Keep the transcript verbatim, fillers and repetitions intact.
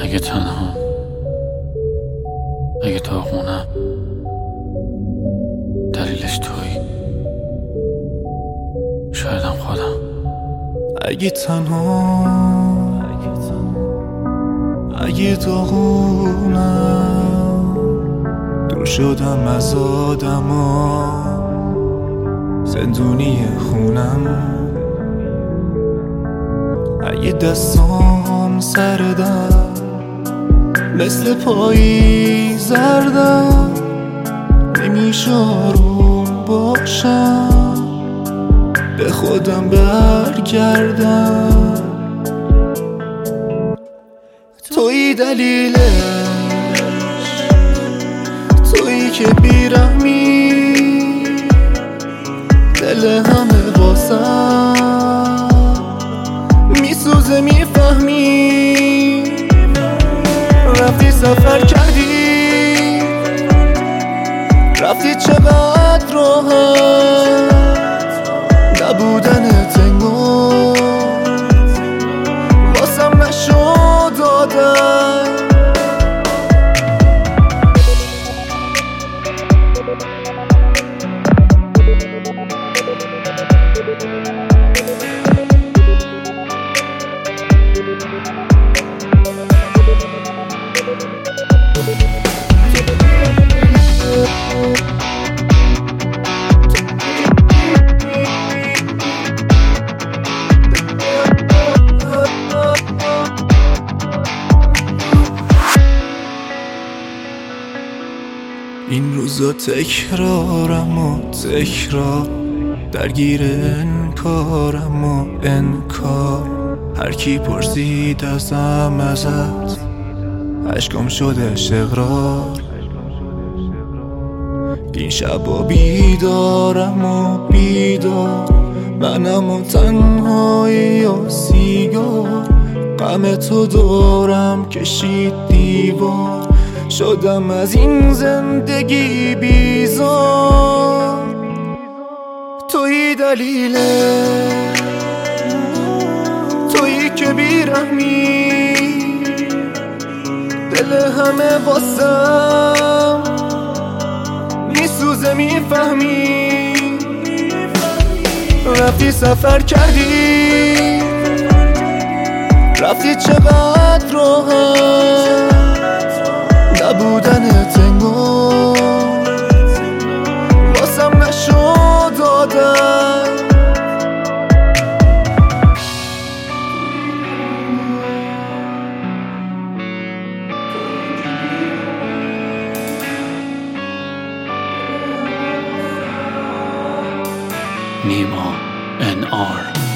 اگه تنها، اگه داغونم، دلیلش تویی، شایدم خودم. اگه تنها، اگه داغونم، دور شدم از آدما، زندونی خونم. اگه دستام سردم، مثل پایی زردم، نمیشه آروم باشم، به خودم برگردم. تویی دلیلش، تویی که بیرحمی، دل همه واسم میسوزه میفهمی. رفتی سفر کردی، رفتی چقدر راحت، نبودن تنگو واسم نشد عادت. این روزا تکرارم و تکرار، درگیر انکارم و انکار. هر کی پرسید ازم ازت، عشقم شده اقرار. این شبا بیدارم و بیدار، منم و تنهایی و سیگار. غم تو دارم کشید دیوار، شدم از این زندگی بیزار. تویی دلیله، تویی که بیرحمی، دل همه واسم میسوزه میفهمی. رفتی سفر کردی، رفتی چقدر راحت، نبودن تنگو واسم نشد عادت. نیما ان آر